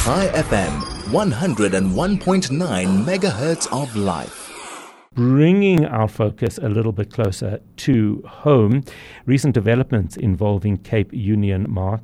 High FM, 101.9 megahertz of life. Bringing our focus a little bit closer to home, recent developments involving Cape Union Mart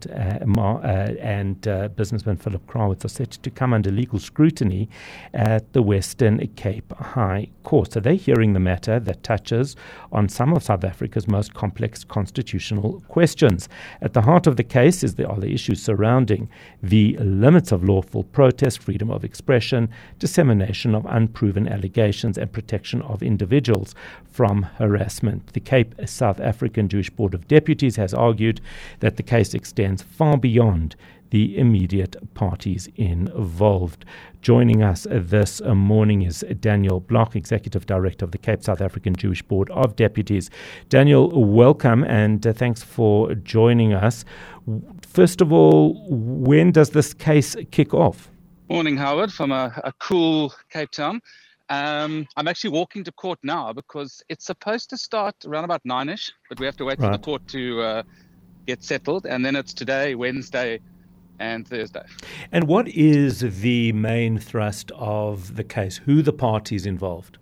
and businessman Philip Krawitz are set to come under legal scrutiny at the Western Cape High Court. So they're hearing the matter that touches on some of South Africa's most complex constitutional questions. At the heart of the case are the issues surrounding the limits of lawful protest, freedom of expression, dissemination of unproven allegations, and protection of individuals from harassment. The Cape South African Jewish Board of Deputies has argued that the case extends far beyond the immediate parties involved. Joining us this morning is Daniel Bloch, Executive Director of the Cape South African Jewish Board of Deputies. Daniel, welcome and thanks for joining us. First of all, when does this case kick off? Morning, Howard, from a cool Cape Town. I'm actually walking to court now because it's supposed to start around about 9ish, but we have to wait for the court to get settled. And then it's today, Wednesday, and Thursday. And what is the main thrust of the case? Who are the parties involved?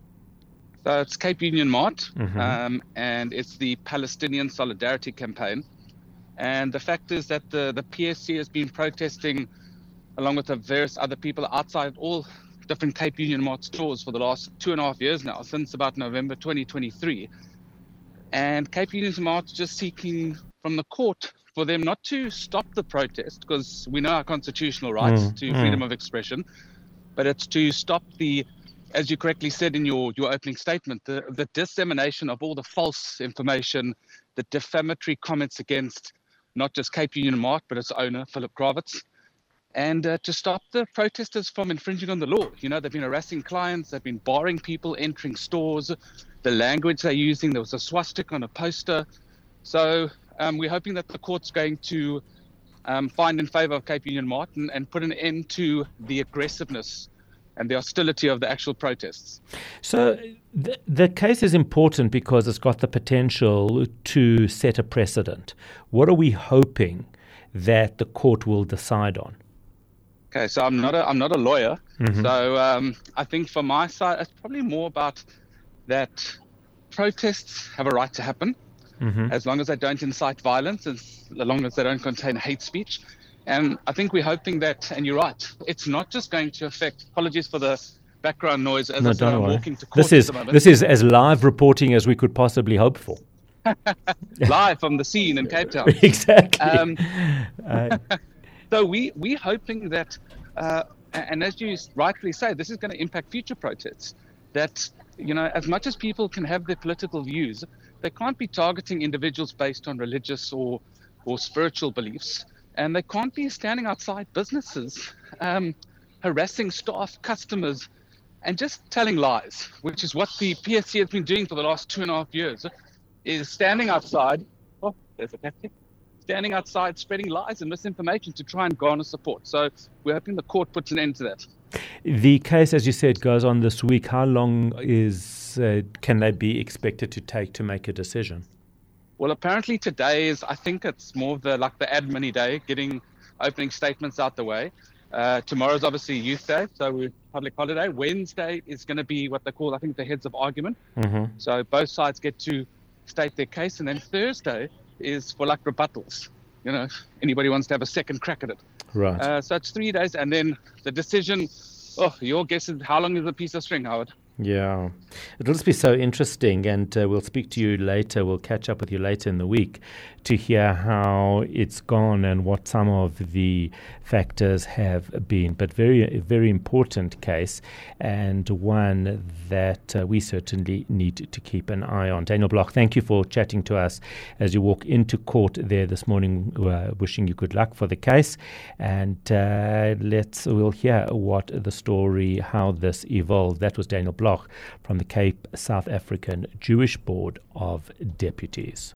So it's Cape Union Mart, and it's the Palestinian Solidarity Campaign. And the fact is that the PSC has been protesting along with the various other people outside all different Cape Union Mart stores for the last 2.5 years now, since about November 2023. And Cape Union Mart just seeking from the court for them not to stop the protest, because we know our constitutional rights to freedom of expression, but it's to stop the, as you correctly said in your opening statement, the dissemination of all the false information, the defamatory comments against not just Cape Union Mart, but its owner, Philip Krawitz. And to stop the protesters from infringing on the law. You know, they've been harassing clients, they've been barring people entering stores, the language they're using, there was a swastika on a poster. So we're hoping that the court's going to find in favor of Cape Union Mart and put an end to the aggressiveness and the hostility of the actual protests. So the case is important because it's got the potential to set a precedent. What are we hoping that the court will decide on? Okay, so I'm not a lawyer, so I think from my side, it's probably more about that protests have a right to happen, as long as they don't incite violence, as long as they don't contain hate speech. And I think we're hoping that, and you're right, it's not just going to affect, apologies for the background noise, as I said, I'm walking to court at the moment. This is as live reporting as we could possibly hope for. Live from the scene in Cape Town. Exactly. So we're hoping that, and as you rightly say, this is going to impact future protests, that, you know, as much as people can have their political views, they can't be targeting individuals based on religious or spiritual beliefs, and they can't be standing outside businesses, harassing staff, customers, and just telling lies, which is what the PSC has been doing for the last 2.5 years, is standing outside. Oh, there's a taxi. Standing outside, spreading lies and misinformation to try and garner support. So we're hoping the court puts an end to that. The case, as you said, goes on this week. How long can they be expected to take to make a decision? Well, apparently today is, I think it's more of the admin day, getting opening statements out the way. Tomorrow's obviously Youth Day, so we're public holiday. Wednesday is going to be what they call, I think, the heads of argument. So both sides get to state their case, and then Thursday is for rebuttals. You know, if anybody wants to have a second crack at it. Right. So it's 3 days, and then the decision. Oh, your guess is how long is a piece of string, Howard? Yeah, it'll just be so interesting, and we'll speak to you later. We'll catch up with you later in the week to hear how it's gone and what some of the factors have been. But very, very important case, and one that we certainly need to keep an eye on. Daniel Bloch, thank you for chatting to us as you walk into court there this morning. Wishing you good luck for the case, and we'll hear what the story, how this evolved. That was Daniel Bloch from the Cape South African Jewish Board of Deputies.